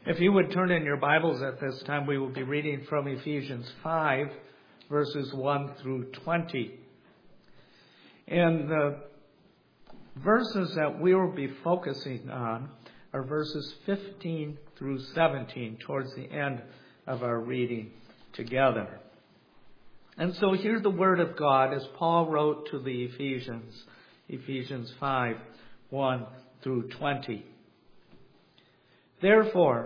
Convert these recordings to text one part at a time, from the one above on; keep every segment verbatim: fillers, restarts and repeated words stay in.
If you would turn in your Bibles at this time, we will be reading from Ephesians five, verses one through twenty. And the verses that we will be focusing on are verses fifteen through seventeen, towards the end of our reading together. And so here's the word of God as Paul wrote to the Ephesians, Ephesians five, one through twenty. Therefore,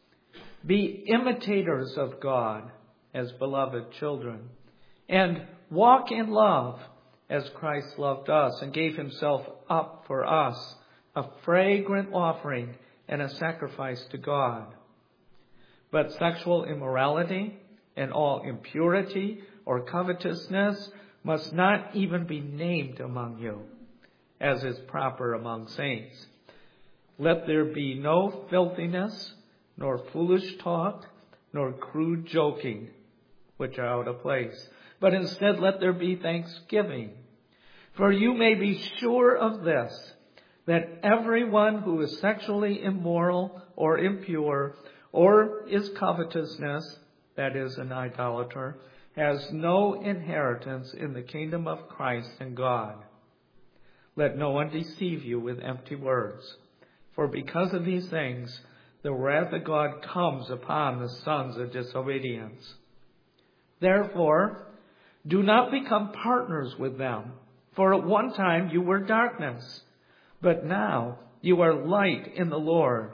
be imitators of God as beloved children, and walk in love as Christ loved us and gave himself up for us, a fragrant offering and a sacrifice to God. But sexual immorality and all impurity or covetousness must not even be named among you, as is proper among saints. Let there be no filthiness, nor foolish talk, nor crude joking, which are out of place. But instead let there be thanksgiving. For you may be sure of this, that everyone who is sexually immoral or impure, or is covetousness, that is an idolater, has no inheritance in the kingdom of Christ and God. Let no one deceive you with empty words. For because of these things, the wrath of God comes upon the sons of disobedience. Therefore, do not become partners with them. For at one time you were darkness, but now you are light in the Lord.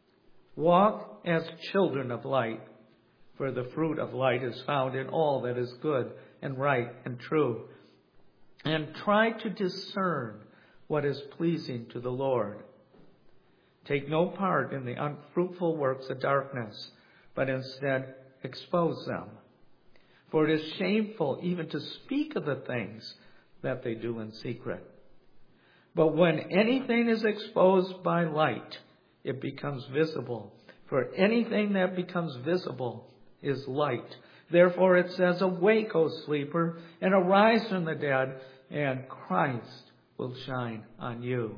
Walk as children of light, for the fruit of light is found in all that is good and right and true. And try to discern what is pleasing to the Lord. Take no part in the unfruitful works of darkness, but instead expose them. For it is shameful even to speak of the things that they do in secret. But when anything is exposed by light, it becomes visible. For anything that becomes visible is light. Therefore it says, awake, O sleeper, and arise from the dead, and Christ will shine on you.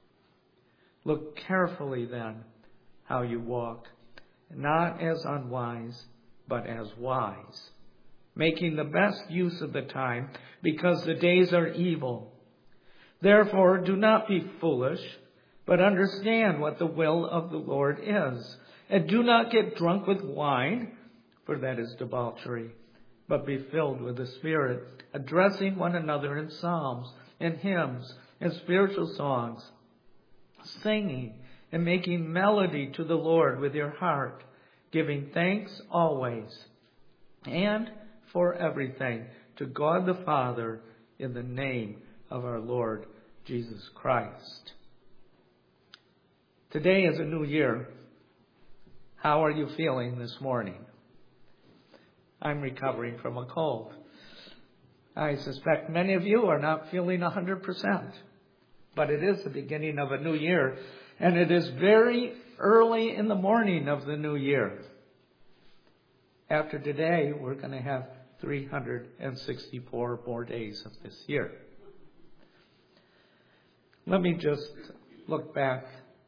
Look carefully then how you walk, not as unwise, but as wise, making the best use of the time, because the days are evil. Therefore, do not be foolish, but understand what the will of the Lord is. And do not get drunk with wine, for that is debauchery, but be filled with the Spirit, addressing one another in psalms and hymns and spiritual songs, singing and making melody to the Lord with your heart, giving thanks always and for everything to God the Father in the name of our Lord Jesus Christ. Today is a new year. How are you feeling this morning? I'm recovering from a cold. I suspect many of you are not feeling one hundred percent. But it is the beginning of a new year, and it is very early in the morning of the new year. After today, we're going to have three hundred sixty-four more days of this year. Let me just look back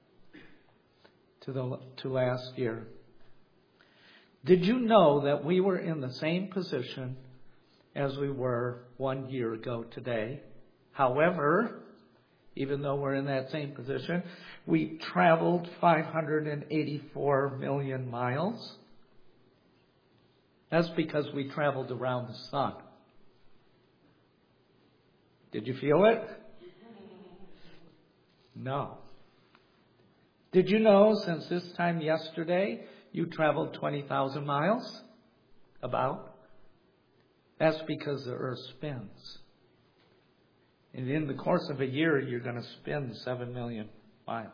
to the to last year. Did you know that we were in the same position as we were one year ago today? However, even though we're in that same position, we traveled five hundred eighty-four million miles. That's because we traveled around the sun. Did you feel it? No. Did you know since this time yesterday, you traveled twenty thousand miles? About? That's because the earth spins. And in the course of a year, you're going to spin seven million miles.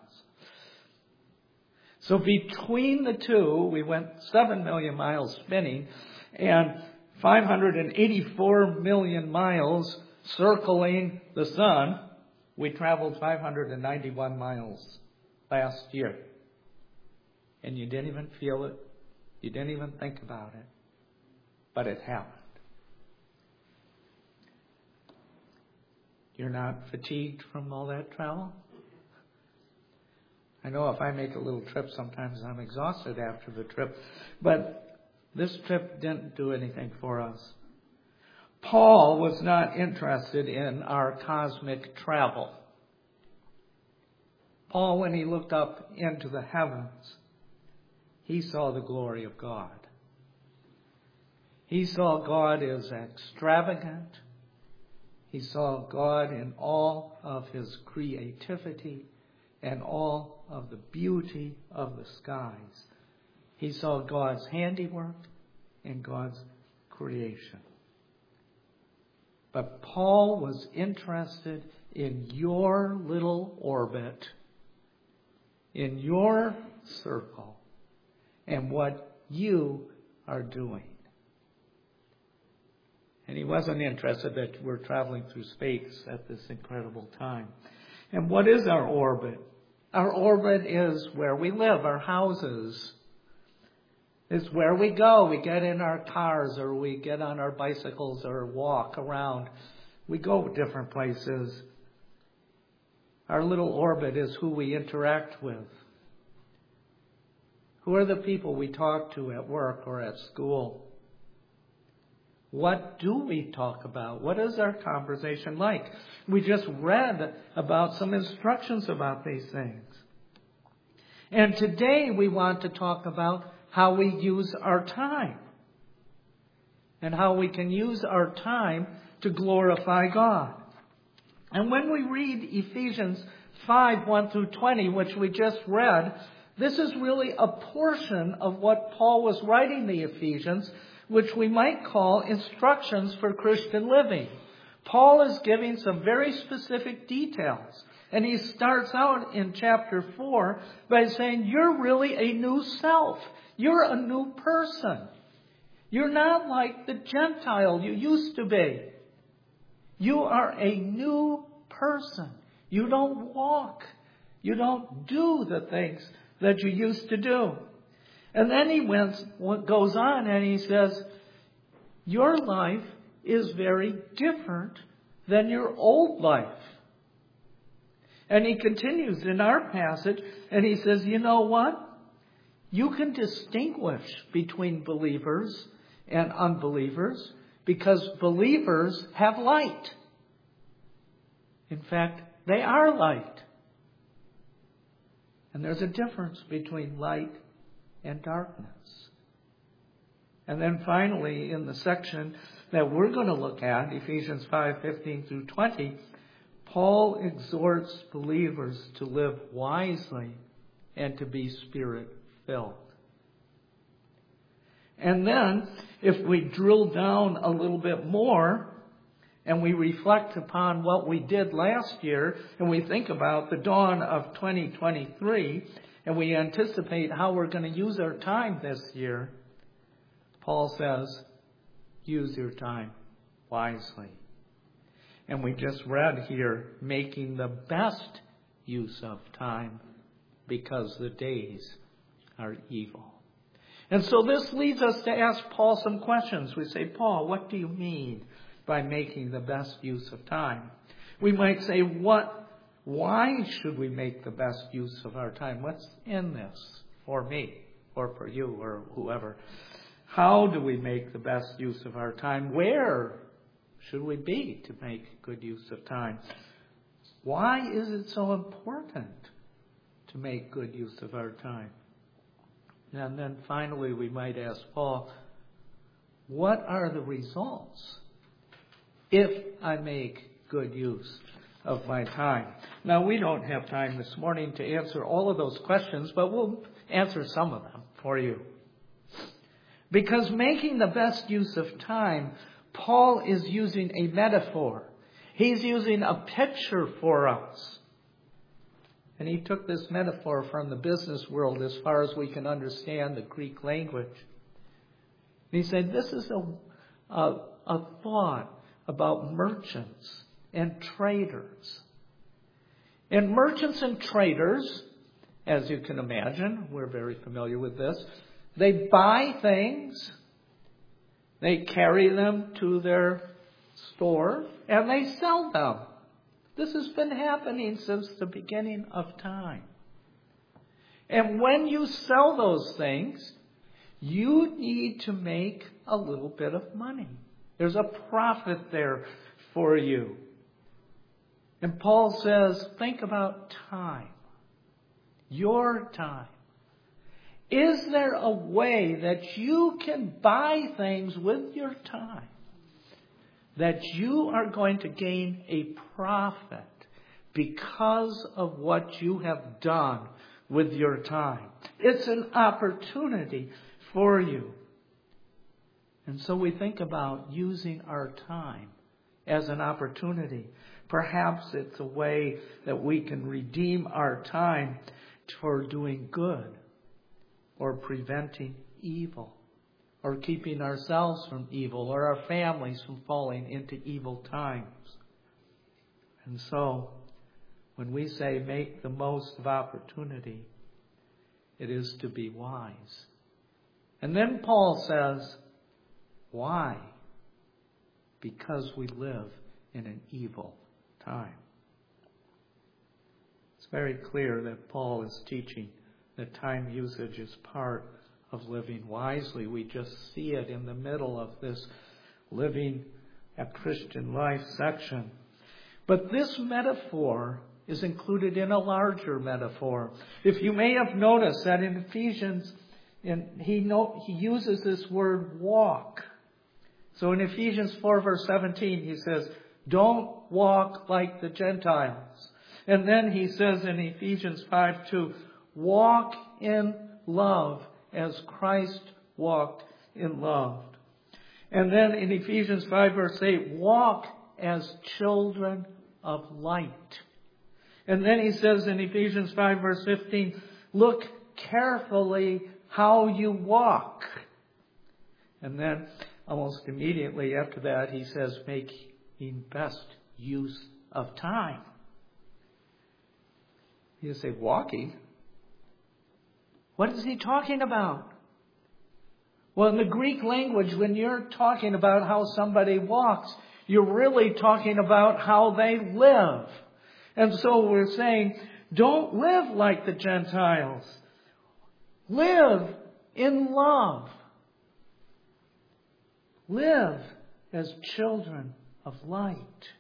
So between the two, we went seven million miles spinning and five hundred eighty-four million miles circling the sun. We traveled five hundred ninety-one miles last year. And you didn't even feel it. You didn't even think about it. But it happened. You're not fatigued from all that travel? I know if I make a little trip, sometimes I'm exhausted after the trip. But this trip didn't do anything for us. Paul was not interested in our cosmic travel. Paul, when he looked up into the heavens, he saw the glory of God. He saw God as extravagant. He saw God in all of his creativity and all of the beauty of the skies. He saw God's handiwork and God's creation. But Paul was interested in your little orbit, in your circle, and what you are doing. And he wasn't interested that we're traveling through space at this incredible time. And what is our orbit? Our orbit is where we live, our houses. It's where we go. We get in our cars, or we get on our bicycles, or walk around. We go different places. Our little orbit is who we interact with. Who are the people we talk to at work or at school? What do we talk about? What is our conversation like? We just read about some instructions about these things. And today we want to talk about how we use our time. And how we can use our time to glorify God. And when we read Ephesians five, one through twenty, which we just read, this is really a portion of what Paul was writing the Ephesians, which we might call instructions for Christian living. Paul is giving some very specific details. And he starts out in chapter four by saying, you're really a new self. You're a new person. You're not like the Gentile you used to be. You are a new person. You don't walk. You don't do the things that you used to do. And then he went, goes on and he says, your life is very different than your old life. And he continues in our passage and he says, you know what? You can distinguish between believers and unbelievers because believers have light. In fact, they are light. And there's a difference between light and darkness. And then finally, in the section that we're going to look at, Ephesians five, fifteen through twenty, Paul exhorts believers to live wisely and to be Spirit-filled. And then, if we drill down a little bit more, and we reflect upon what we did last year, and we think about the dawn of twenty twenty-three, and we anticipate how we're going to use our time this year, Paul says, use your time wisely. And we just read here, making the best use of time because the days are evil. And so this leads us to ask Paul some questions. We say, Paul, what do you mean by making the best use of time? We might say, what? Why should we make the best use of our time? What's in this for me or for you or whoever? How do we make the best use of our time? Where should we be to make good use of time? Why is it so important to make good use of our time? And then finally, we might ask Paul, what are the results if I make good use of my time? Now, we don't have time this morning to answer all of those questions, but we'll answer some of them for you. Because making the best use of time, Paul is using a metaphor. He's using a picture for us. And he took this metaphor from the business world as far as we can understand the Greek language. And he said, this is a, a, a thought about merchants and traders. And merchants and traders, as you can imagine, we're very familiar with this, they buy things, they carry them to their store, and they sell them. This has been happening since the beginning of time. And when you sell those things, you need to make a little bit of money. There's a profit there for you. And Paul says, think about time. Your time. Is there a way that you can buy things with your time that you are going to gain a profit because of what you have done with your time? It's an opportunity for you. And so we think about using our time as an opportunity. Perhaps it's a way that we can redeem our time for doing good, or preventing evil, or keeping ourselves from evil, or our families from falling into evil times. And so, when we say make the most of opportunity, it is to be wise. And then Paul says, why? Because we live in an evil time. It's very clear that Paul is teaching that time usage is part of living wisely. We just see it in the middle of this living a Christian life section. But this metaphor is included in a larger metaphor. If you may have noticed that in Ephesians, in, he, no, he uses this word walk. So in Ephesians four verse seventeen, he says, don't walk like the Gentiles. And then he says in Ephesians five two, walk in love as Christ walked in love. And then in Ephesians five verse eight, walk as children of light. And then he says in Ephesians five verse fifteen, look carefully how you walk. And then almost immediately after that, he says, making best use of time. You say, walking? What is he talking about? Well, in the Greek language, when you're talking about how somebody walks, you're really talking about how they live. And so we're saying, don't live like the Gentiles. Live in love. Live as children of light.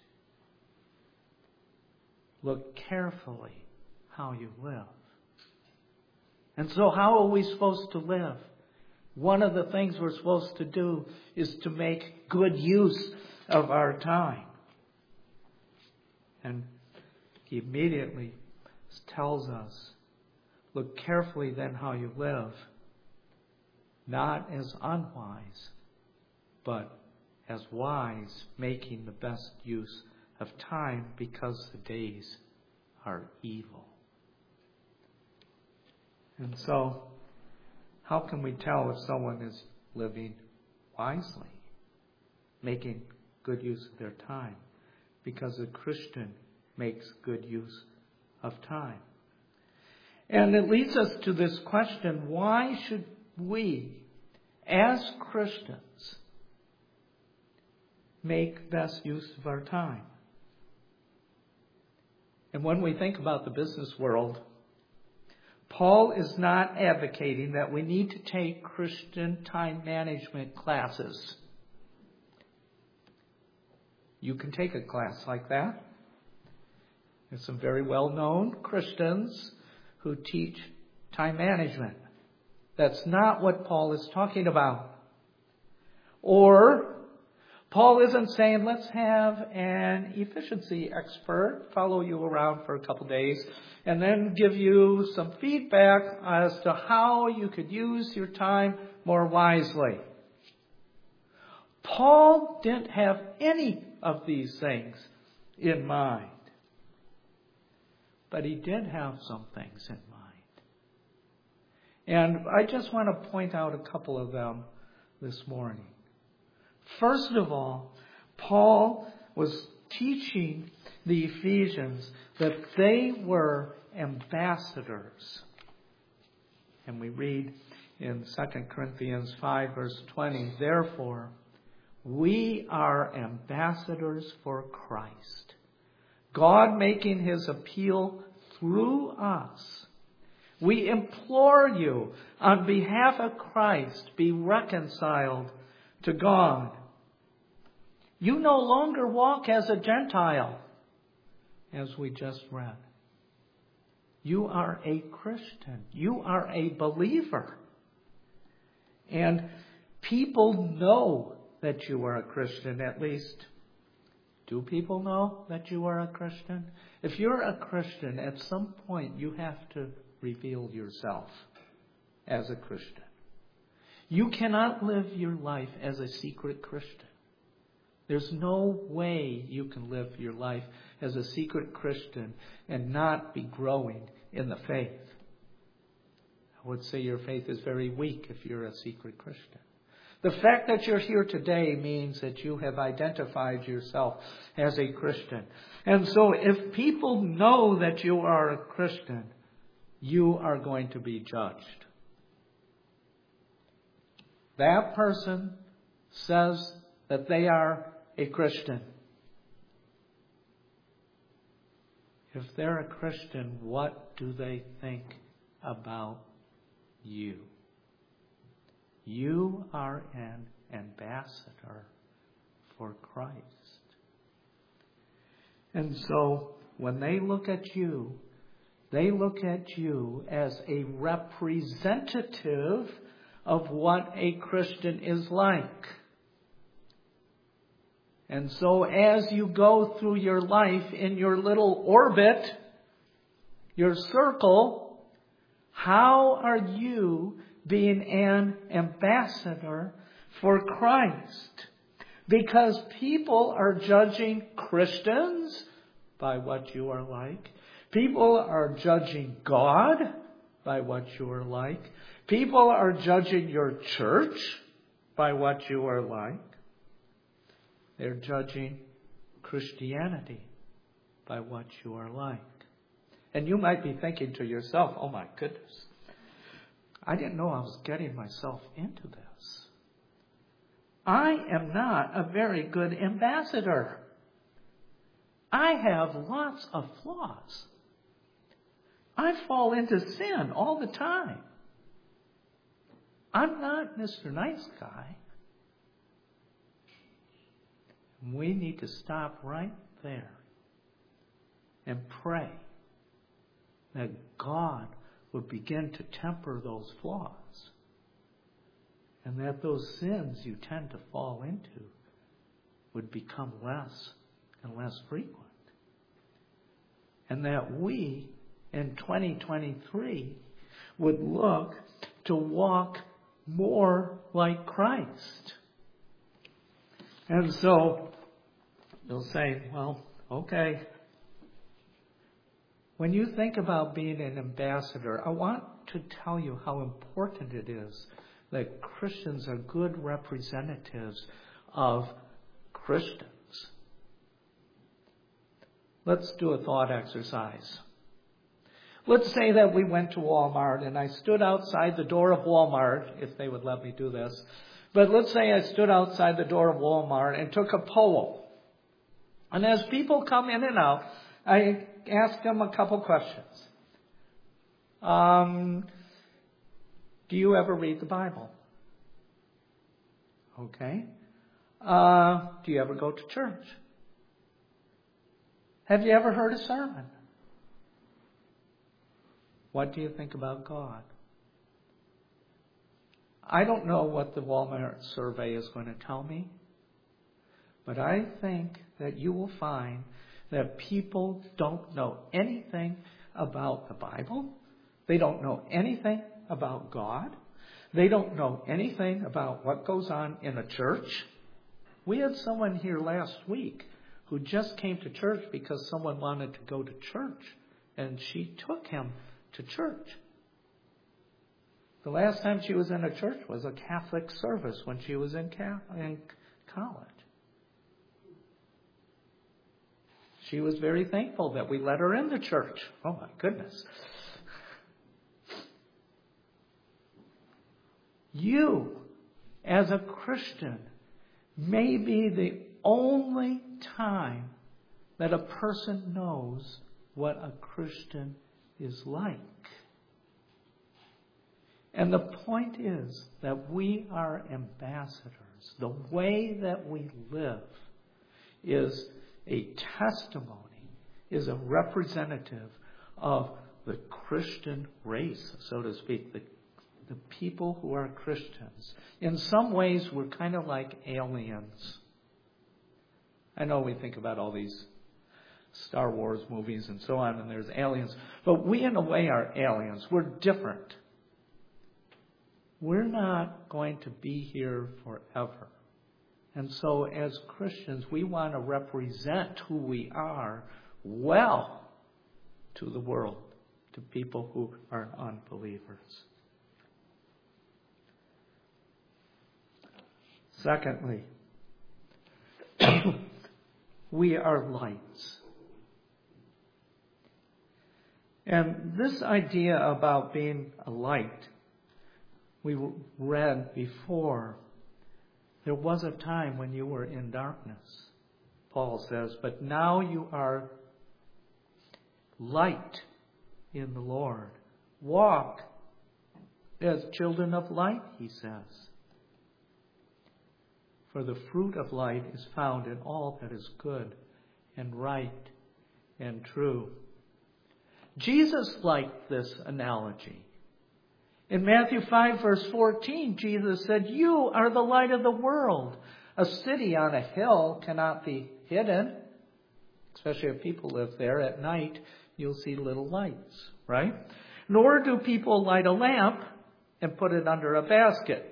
Look carefully how you live. And so how are we supposed to live? One of the things we're supposed to do is to make good use of our time. And he immediately tells us, look carefully then how you live, not as unwise, but as wise, making the best use of time because the days are evil. And so, how can we tell if someone is living wisely, making good use of their time? Because a Christian makes good use of time. And it leads us to this question, why should we, as Christians, make best use of our time? And when we think about the business world, Paul is not advocating that we need to take Christian time management classes. You can take a class like that. There's some very well-known Christians who teach time management. That's not what Paul is talking about. Or Paul isn't saying, let's have an efficiency expert follow you around for a couple days and then give you some feedback as to how you could use your time more wisely. Paul didn't have any of these things in mind. But he did have some things in mind. And I just want to point out a couple of them this morning. First of all, Paul was teaching the Ephesians that they were ambassadors. And we read in Second Corinthians five verse twenty, therefore, we are ambassadors for Christ, God making his appeal through us. We implore you, on behalf of Christ, be reconciled to God. You no longer walk as a Gentile, as we just read. You are a Christian. You are a believer. And people know that you are a Christian, at least. Do people know that you are a Christian? If you're a Christian, at some point you have to reveal yourself as a Christian. You cannot live your life as a secret Christian. There's no way you can live your life as a secret Christian and not be growing in the faith. I would say your faith is very weak if you're a secret Christian. The fact that you're here today means that you have identified yourself as a Christian. And so if people know that you are a Christian, you are going to be judged. That person says that they are a Christian. If they're a Christian, what do they think about you? You are an ambassador for Christ. And so when they look at you, they look at you as a representative of what a Christian is like. And so as you go through your life in your little orbit, your circle, how are you being an ambassador for Christ? Because people are judging Christians by what you are like. People are judging God by what you are like. People are judging your church by what you are like. They're judging Christianity by what you are like. And you might be thinking to yourself, oh my goodness, I didn't know I was getting myself into this. I am not a very good ambassador. I have lots of flaws. I fall into sin all the time. I'm not Mister Nice Guy. We need to stop right there and pray that God would begin to temper those flaws and that those sins you tend to fall into would become less and less frequent. And that we in twenty twenty-three would look to walk more like Christ. And so you'll say, well, okay. When you think about being an ambassador, I want to tell you how important it is that Christians are good representatives of Christians. Let's do a thought exercise. Let's say that we went to Walmart and I stood outside the door of Walmart, if they would let me do this. But let's say I stood outside the door of Walmart and took a poll. And as people come in and out, I ask them a couple questions. Um, do you ever read the Bible? Okay. Uh, do you ever go to church? Have you ever heard a sermon? What do you think about God? I don't know what the Walmart survey is going to tell me, but I think that you will find that people don't know anything about the Bible. They don't know anything about God. They don't know anything about what goes on in a church. We had someone here last week who just came to church because someone wanted to go to church, and she took him to church. The last time she was in a church was a Catholic service when she was in, in college. She was very thankful that we let her in the church. Oh my goodness. You, as a Christian, may be the only time that a person knows what a Christian is like. And the point is that we are ambassadors. The way that we live is a testimony, is a representative of the Christian race, so to speak, the, the people who are Christians. In some ways, we're kind of like aliens. I know we think about all these Star Wars movies and so on, and there's aliens. But we, in a way, are aliens. We're different. We're not going to be here forever. And so as Christians, we want to represent who we are well to the world, to people who are unbelievers. Secondly, we are lights. And this idea about being a light, we read before, there was a time when you were in darkness, Paul says, but now you are light in the Lord. Walk as children of light, he says. For the fruit of light is found in all that is good and right and true. Jesus liked this analogy. In Matthew five, verse fourteen, Jesus said, "You are the light of the world. A city on a hill cannot be hidden." Especially if people live there at night, you'll see little lights, right? Nor do people light a lamp and put it under a basket,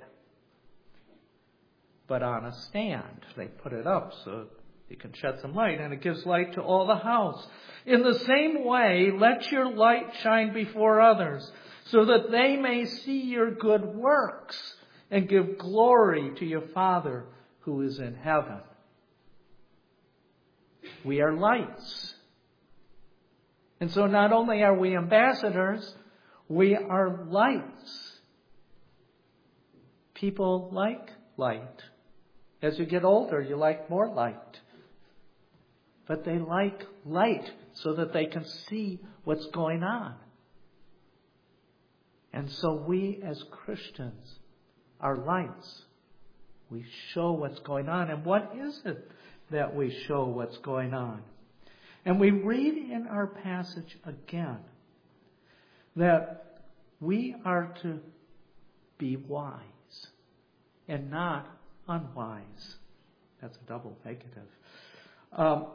but on a stand. They put it up so you can shed some light, and it gives light to all the house. In the same way, let your light shine before others, so that they may see your good works and give glory to your Father who is in heaven. We are lights. And so not only are we ambassadors, we are lights. People like light. As you get older, you like more light. But they like light so that they can see what's going on. And so we as Christians are lights. We show what's going on. And what is it that we show what's going on? And we read in our passage again that we are to be wise and not unwise. That's a double negative. Um,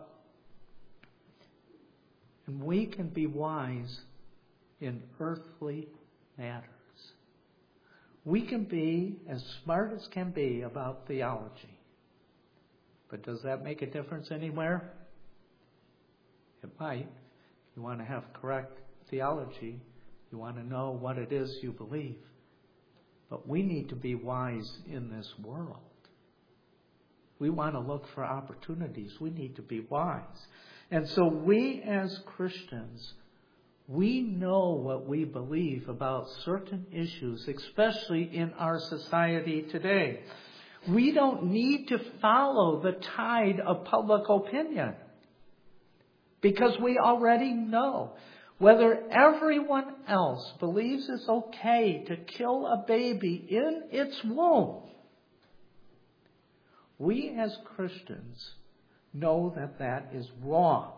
and we can be wise in earthly matters. We can be as smart as can be about theology. But does that make a difference anywhere? It might. If you want to have correct theology, you want to know what it is you believe. But we need to be wise in this world. We want to look for opportunities. We need to be wise. And so we as Christians, we know what we believe about certain issues, especially in our society today. We don't need to follow the tide of public opinion, because we already know whether everyone else believes it's okay to kill a baby in its womb. We as Christians know that that is wrong.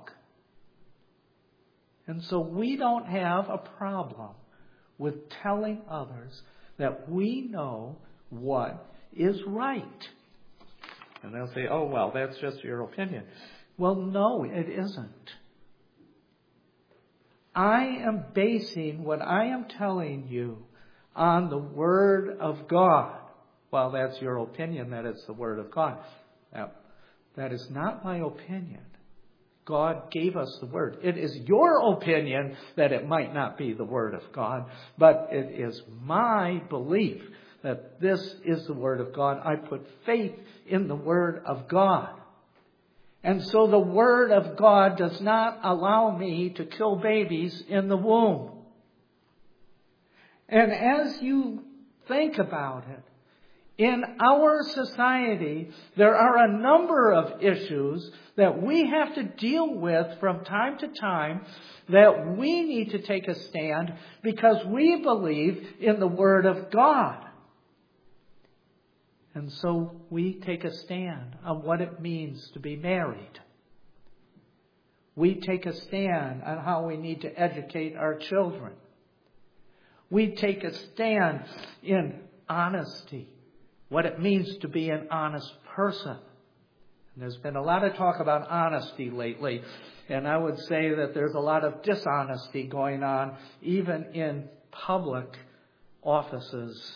And so we don't have a problem with telling others that we know what is right. And they'll say, "Oh, well, that's just your opinion." Well, no, it isn't. I am basing what I am telling you on the Word of God. Well, that's your opinion that it's the Word of God. Now, that is not my opinion. God gave us the Word. It is your opinion that it might not be the Word of God, but it is my belief that this is the Word of God. I put faith in the Word of God. And so the Word of God does not allow me to kill babies in the womb. And as you think about it, In our society, there are a number of issues that we have to deal with from time to time that we need to take a stand because we believe in the Word of God. And so we take a stand on what it means to be married. We take a stand on how we need to educate our children. We take a stand in honesty, what it means to be an honest person. And there's been a lot of talk about honesty lately, and I would say that there's a lot of dishonesty going on, even in public offices.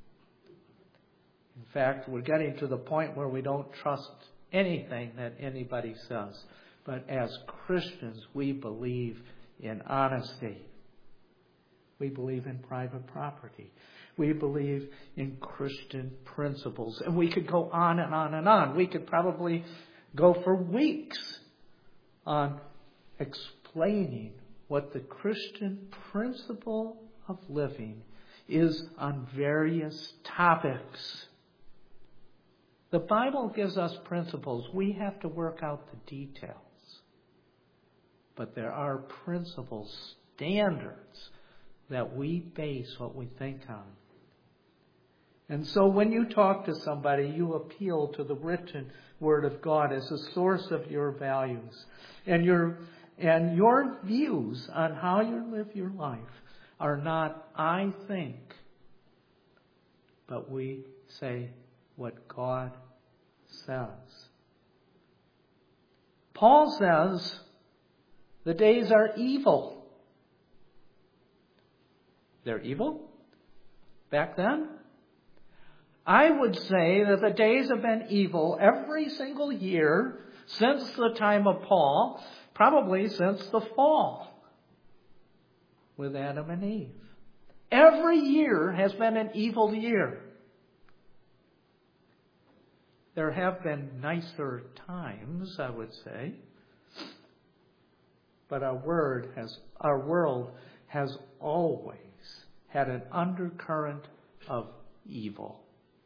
In fact, we're getting to the point where we don't trust anything that anybody says. But as Christians, we believe in honesty. We believe in private property. We believe in Christian principles. And we could go on and on and on. We could probably go for weeks on explaining what the Christian principle of living is on various topics. The Bible gives us principles. We have to work out the details. But there are principles, standards, that we base what we think on. And so when you talk to somebody, you appeal to the written Word of God as a source of your values. And your, and your views on how you live your life are not, I think, but we say what God says. Paul says the days are evil. They're evil? Back then? I would say that the days have been evil every single year since the time of Paul, probably since the fall with Adam and Eve. Every year has been an evil year. There have been nicer times, I would say. But our word has, our world has always had an undercurrent of evil.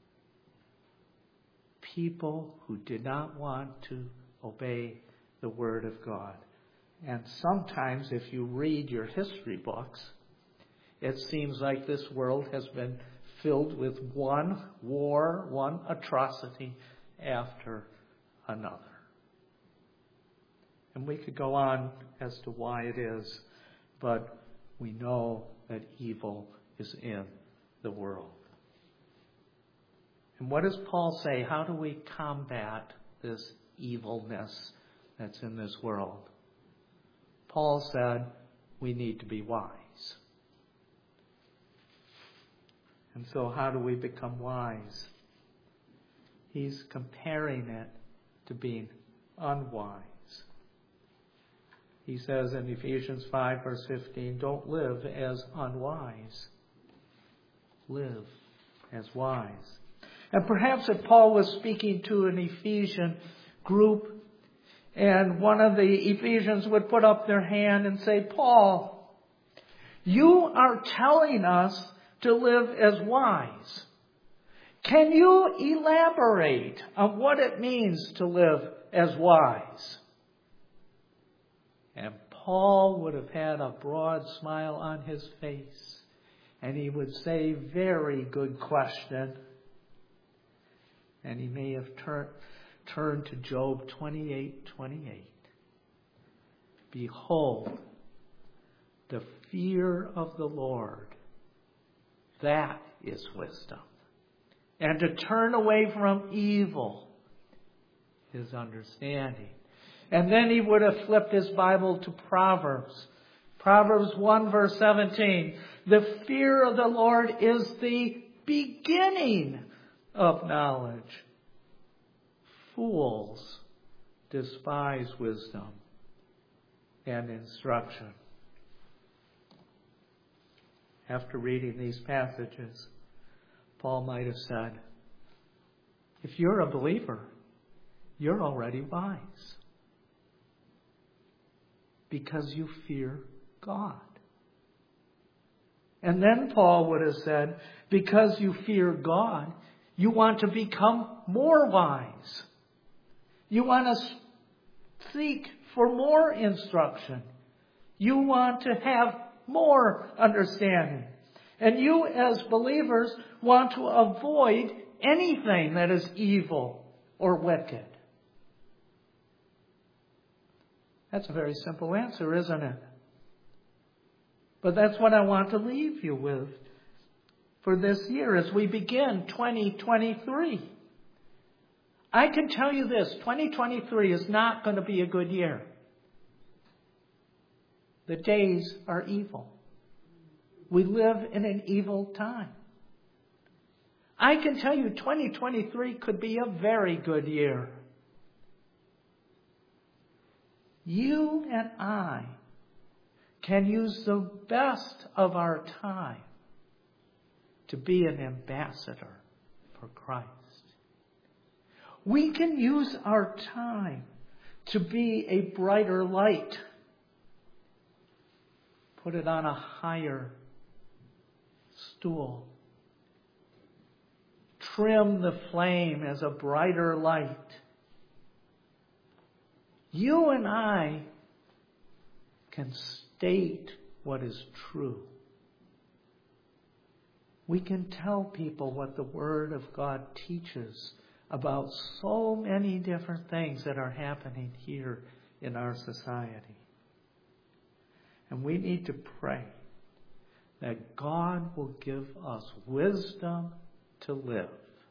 People who did not want to obey the Word of God. And sometimes, if you read your history books, it seems like this world has been filled with one war, one atrocity after another. And we could go on as to why it is, but we know that evil is in the world. And what does Paul say? How do we combat this evilness that's in this world? Paul said we need to be wise. And so how do we become wise? He's comparing it to being unwise. He says in Ephesians five, verse fifteen, don't live as unwise. Live as wise. And perhaps if Paul was speaking to an Ephesian group, and one of the Ephesians would put up their hand and say, Paul, you are telling us to live as wise. Can you elaborate on what it means to live as wise? And Paul would have had a broad smile on his face. And he would say, very good question. And he may have tur- turned to Job twenty-eight twenty-eight. Behold, the fear of the Lord, that is wisdom. And to turn away from evil is understanding. And then he would have flipped his Bible to Proverbs. Proverbs one verse seventeen. The fear of the Lord is the beginning of knowledge. Fools despise wisdom and instruction. After reading these passages, Paul might have said, if you're a believer, you're already wise. Because you fear God. And then Paul would have said, because you fear God, You want to become more wise. You want to seek for more instruction. You want to have more understanding. And you as believers want to avoid anything that is evil or wicked. That's a very simple answer, isn't it? But that's what I want to leave you with for this year as we begin twenty twenty-three. I can tell you this, twenty twenty-three is not going to be a good year. The days are evil. We live in an evil time. I can tell you twenty twenty-three could be a very good year. You and I can use the best of our time to be an ambassador for Christ. We can use our time to be a brighter light. Put it on a higher stool. Trim the flame as a brighter light. You and I can state what is true. We can tell people what the Word of God teaches about so many different things that are happening here in our society. And we need to pray that God will give us wisdom to live.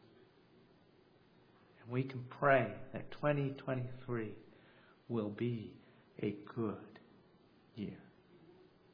And we can pray that twenty twenty-three will be a good year.